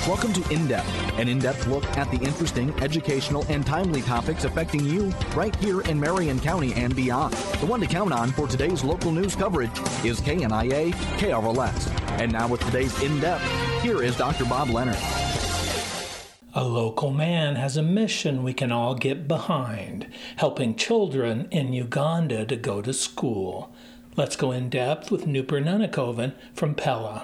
Welcome to In Depth, an in-depth look at the interesting, educational, and timely topics affecting you right here in Marion County and beyond. The one to count on for today's local news coverage is KNIA KRLS. And now with today's In Depth, here is Dr. Bob Leonard. A local man has a mission we can all get behind, helping children in Uganda to go to school. Let's go in depth with Nupur Nunnakoven from Pella.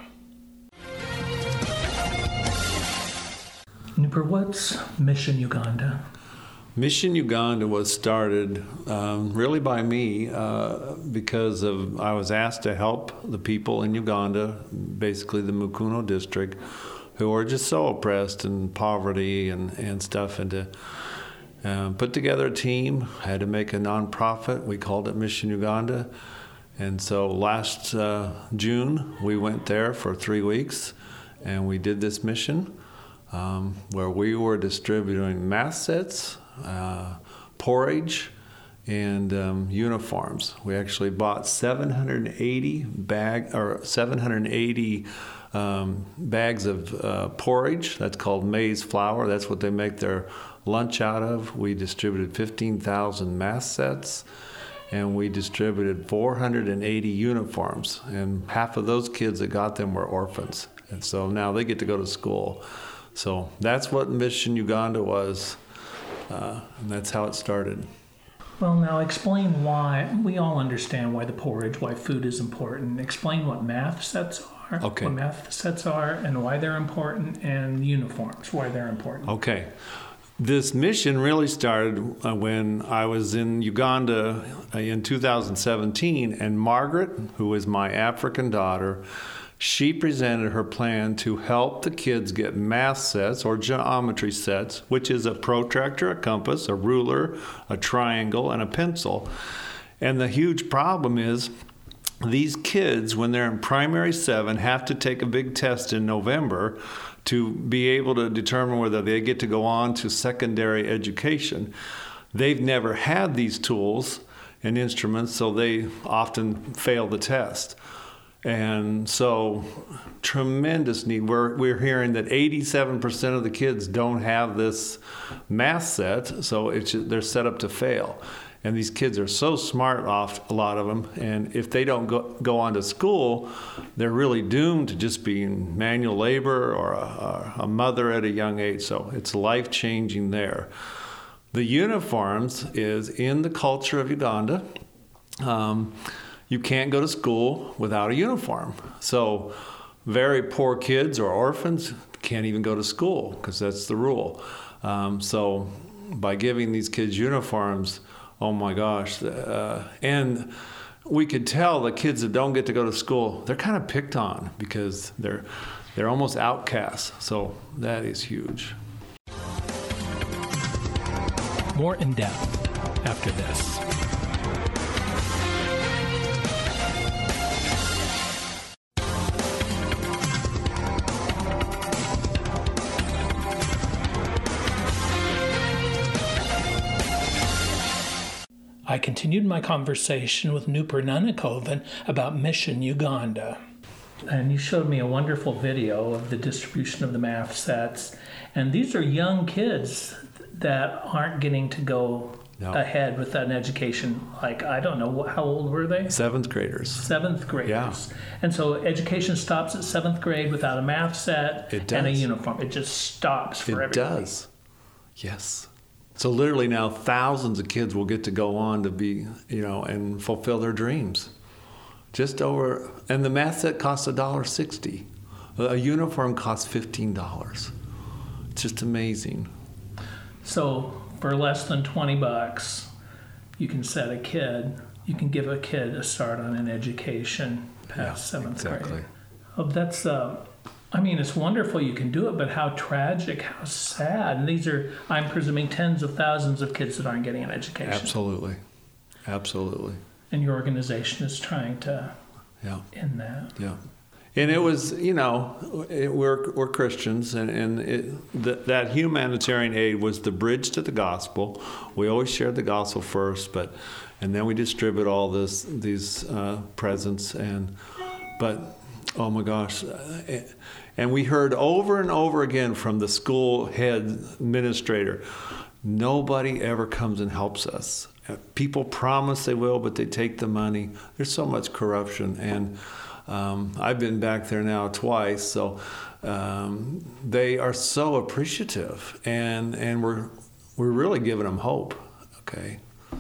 Nupur, what's Mission Uganda? Mission Uganda was started really by me because I was asked to help the people in Uganda, basically the Mukono district, who are just so oppressed in poverty and stuff, and to put together a team. I had to make a nonprofit. We called it Mission Uganda. And so last June, we went there for 3 weeks, and we did this mission where we were distributing math sets, porridge, and uniforms. We actually bought 780 bags of porridge. That's called maize flour. That's what they make their lunch out of. We distributed 15,000 math sets, and we distributed 480 uniforms. And half of those kids that got them were orphans. And so now they get to go to school. So that's what Mission Uganda was, and that's how it started. Well, now explain why. We all understand why the porridge, why food is important. Explain what math sets are, okay. What math sets are, and why they're important, and uniforms, why they're important. Okay. This mission really started when I was in Uganda in 2017, and Margaret, who is my African daughter, she presented her plan to help the kids get math sets or geometry sets, which is a protractor, a compass, a ruler, a triangle, and a pencil. And the huge problem is these kids, when they're in primary 7, have to take a big test in November to be able to determine whether they get to go on to secondary education. They've never had these tools and instruments, so they often fail the test. And so, tremendous need. We're hearing that 87% of the kids don't have this math set, so they're set up to fail. And these kids are so smart, a lot of them, and if they don't go on to school, they're really doomed to just being manual labor or a mother at a young age. So it's life-changing there. The uniforms is in the culture of Uganda. You can't go to school without a uniform. So very poor kids or orphans can't even go to school because that's the rule. So by giving these kids uniforms, oh my gosh. And we could tell the kids that don't get to go to school, they're kind of picked on because they're almost outcasts. So that is huge. More in depth after this. I continued my conversation with Nupur Nunnakoven about Mission Uganda. And you showed me a wonderful video of the distribution of the math sets. And these are young kids that aren't getting to go ahead with an education. Like, I don't know, how old were they? 7th graders. 7th graders. Yeah. And so education stops at 7th grade without a math set and a uniform. It just stops for everybody. It does. Yes. So literally now thousands of kids will get to go on to be, and fulfill their dreams. And the math set costs $1.60. A uniform costs $15. It's just amazing. So for less than $20, you can give a kid a start on an education past 7th grade. Oh, that's it's wonderful you can do it, but how tragic, how sad. And these are, I'm presuming, tens of thousands of kids that aren't getting an education. Absolutely. And your organization is trying to end that. Yeah. And it was, we're Christians, and that humanitarian aid was the bridge to the gospel. We always shared the gospel first, and then we distribute all these presents. But Oh my gosh. And we heard over and over again from the school head administrator, nobody ever comes and helps us. People promise they will, but they take the money. There's so much corruption. And I've been back there now twice, so they are so appreciative, and we're really giving them hope. Okay,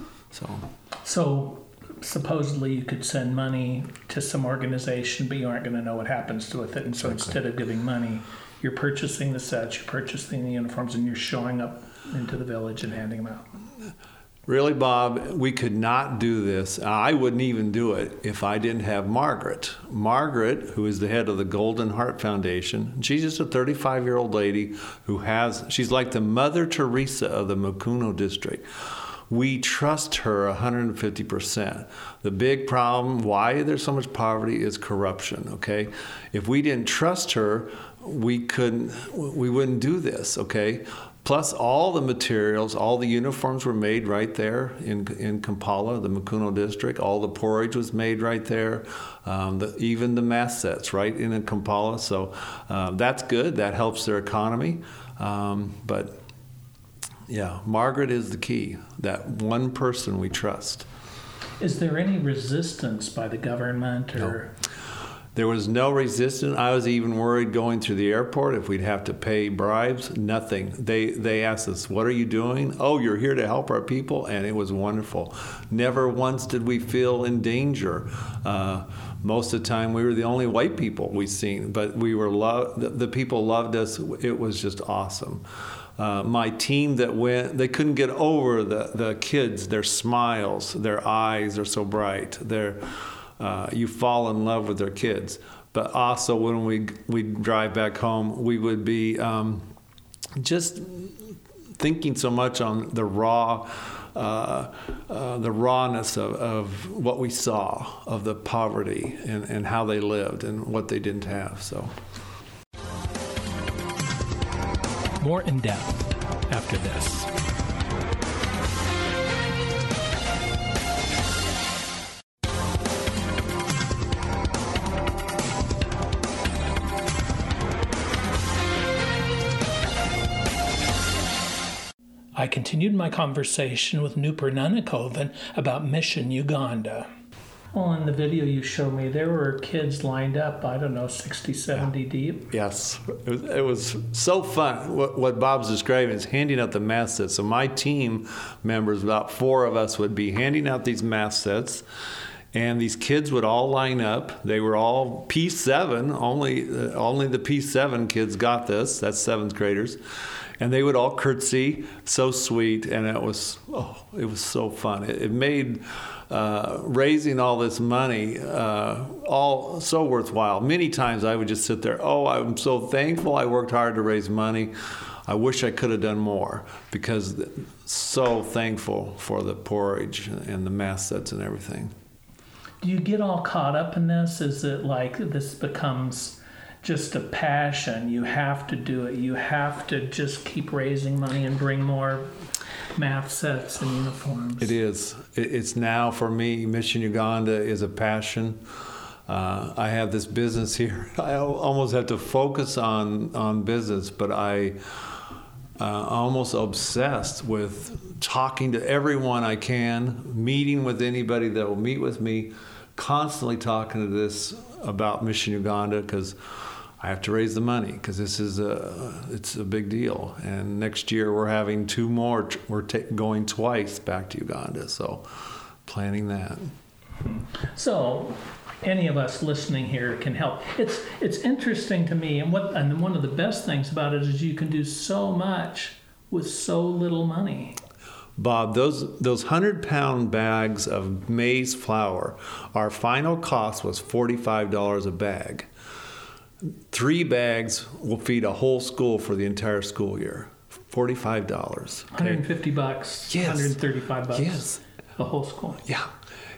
so supposedly you could send money to some organization, but you aren't going to know what happens with it. And so instead of giving money, you're purchasing the sets, you're purchasing the uniforms, and you're showing up into the village and handing them out. Really, Bob, we could not do this. I wouldn't even do it if I didn't have Margaret. Margaret, who is the head of the Golden Heart Foundation, she's just a 35-year-old lady she's like the Mother Teresa of the Macuno district. We trust her 150%. The big problem, why there's so much poverty, is corruption, okay? If we didn't trust her, we wouldn't do this, okay? Plus all the materials, all the uniforms were made right there in Kampala, the Macuno district. All the porridge was made right there. Even the mass sets right in Kampala. So that's good. That helps their economy. But yeah, Margaret is the key, that one person we trust. Is there any resistance by the government or? No. There was no resistance. I was even worried going through the airport if we'd have to pay bribes. Nothing. They asked us, what are you doing? Oh, you're here to help our people? And it was wonderful. Never once did we feel in danger. Most of the time we were the only white people we've seen, but we were the people loved us. It was just awesome. My team that went, they couldn't get over the kids, their smiles, their eyes are so bright. You fall in love with their kids. But also when we drive back home, we would be just thinking so much on the rawness of what we saw, of the poverty and how they lived and what they didn't have. So more in depth after this. I continued my conversation with Nupur Nanakovan about Mission Uganda. Well, in the video you showed me, there were kids lined up, 60, 70 deep. Yes. It was so fun. What Bob's describing is handing out the mass sets. So my team members, about 4 of us, would be handing out these mass sets. And these kids would all line up. They were all P7. Only the P7 kids got this. That's 7th graders. And they would all curtsy, so sweet, and it was so fun. It made raising all this money all so worthwhile. Many times I would just sit there, I'm so thankful I worked hard to raise money. I wish I could have done more, because so thankful for the porridge and the mass sets and everything. Do you get all caught up in this? Is it like this becomes just a passion? You have to do it. You have to just keep raising money and bring more math sets and uniforms. It is. It's now, for me, Mission Uganda is a passion. I have this business here. I almost have to focus on business, but I'm almost obsessed with talking to everyone I can, meeting with anybody that will meet with me, constantly talking to this about Mission Uganda, because I have to raise the money, because this is it's a big deal. And next year we're having 2 more. We're going twice back to Uganda, so planning that. So any of us listening here can help. It's interesting to me, and one of the best things about it is you can do so much with so little money. Bob, those 100-pound bags of maize flour, our final cost was $45 a bag. 3 bags will feed a whole school for the entire school year. $45. Okay? $150. Yes. $135. Yes. A whole school. Yeah.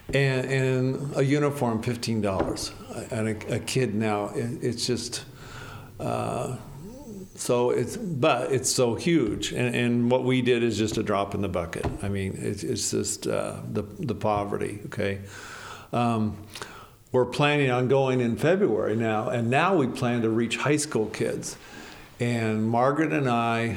And a uniform, $15. And a kid now, it's just it's so huge. And what we did is just a drop in the bucket. I mean, it's just the poverty. Okay. we're planning on going in February now, and now we plan to reach high school kids. And Margaret and I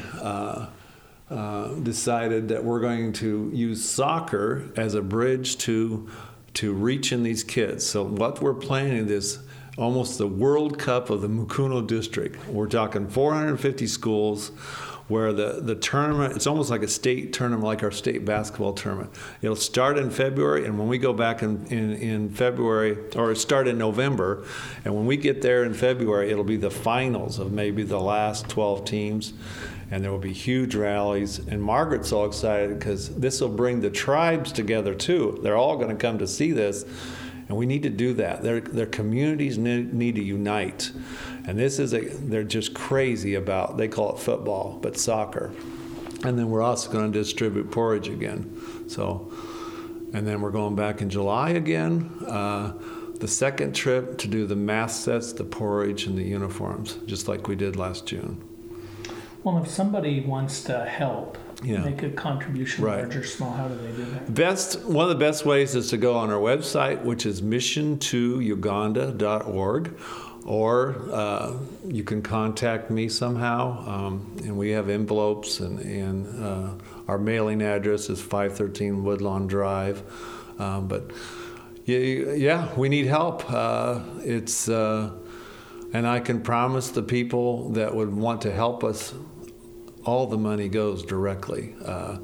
decided that we're going to use soccer as a bridge to reaching these kids. So what we're planning is almost the World Cup of the Mukono district. We're talking 450 schools where the tournament, it's almost like a state tournament, like our state basketball tournament. It'll start in February, and when we go back in February, or start in November, and when we get there in February, it'll be the finals of maybe the last 12 teams, and there will be huge rallies. And Margaret's so excited because this will bring the tribes together too. They're all going to come to see this, and we need to do that. Their communities need to unite. And they're just crazy about, they call it football, but soccer. And then we're also going to distribute porridge again. And then we're going back in July again. The second trip to do the mask sets, the porridge, and the uniforms, just like we did last June. Well, if somebody wants to help, make a contribution, right, large or small, how do they do that? One of the best ways is to go on our website, which is mission2uganda.org. Or you can contact me somehow, and we have envelopes, and our mailing address is 513 Woodlawn Drive. But we need help. And I can promise the people that would want to help us, all the money goes directly.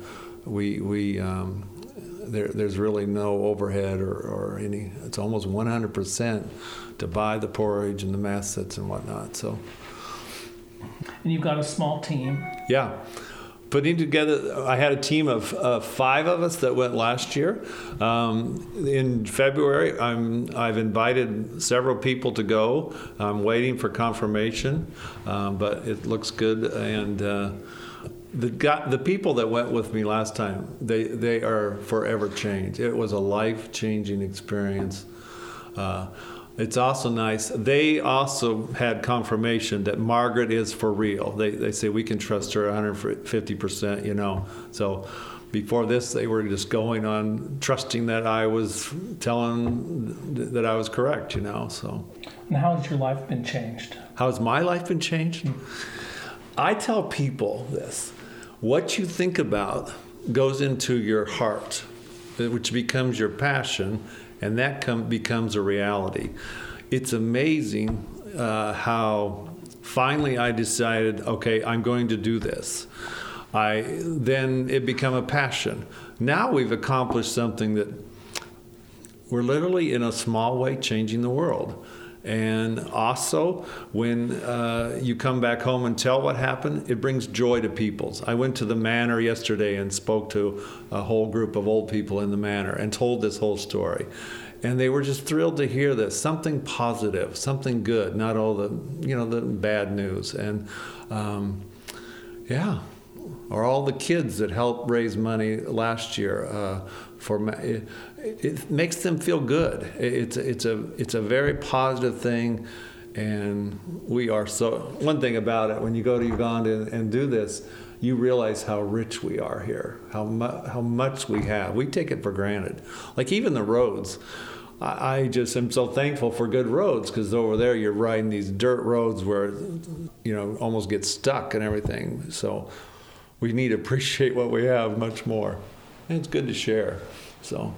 There's really no overhead or any. It's almost 100% to buy the porridge and the mask sets and whatnot. So. And you've got a small team. Yeah. Putting together, I had a team of 5 of us that went last year. In February, I've invited several people to go. I'm waiting for confirmation, but it looks good. And the people that went with me last time, they are forever changed. It was a life-changing experience. It's also nice. They also had confirmation that Margaret is for real. They say we can trust her 150%, So before this, they were just going on trusting that I was telling that I was correct, So. And how has your life been changed? How has my life been changed? I tell people this. What you think about goes into your heart, which becomes your passion, and that becomes a reality. It's amazing how finally I decided, okay, I'm going to do this. Then it became a passion. Now we've accomplished something that we're literally, in a small way, changing the world. And also, when you come back home and tell what happened, it brings joy to people. I went to the manor yesterday and spoke to a whole group of old people in the manor and told this whole story. And they were just thrilled to hear this, something positive, something good, not all the bad news. And or all the kids that helped raise money last year it makes them feel good. It's a very positive thing, and we are so. One thing about it, when you go to Uganda and do this, you realize how rich we are here, how much we have. We take it for granted. Like even the roads. I just am so thankful for good roads, because over there you're riding these dirt roads where almost get stuck and everything. So we need to appreciate what we have much more, and it's good to share. So.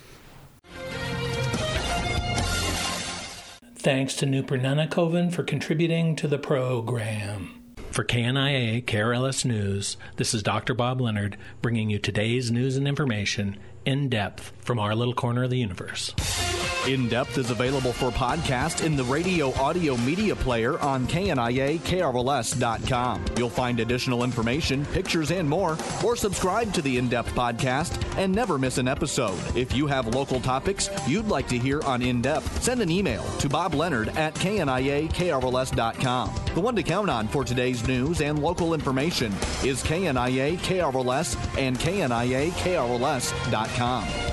Thanks to Nupur Nanakovan for contributing to the program. For KNIA KRLS News, this is Dr. Bob Leonard bringing you today's news and information in depth from our little corner of the universe. In Depth is available for podcast in the radio audio media player on KNIA-KRLS.com. You'll find additional information, pictures, and more, or subscribe to the In Depth podcast and never miss an episode. If you have local topics you'd like to hear on In Depth, send an email to bobleonard@KNIA-KRLS.com. The one to count on for today's news and local information is KNIA-KRLS and KNIA-KRLS.com.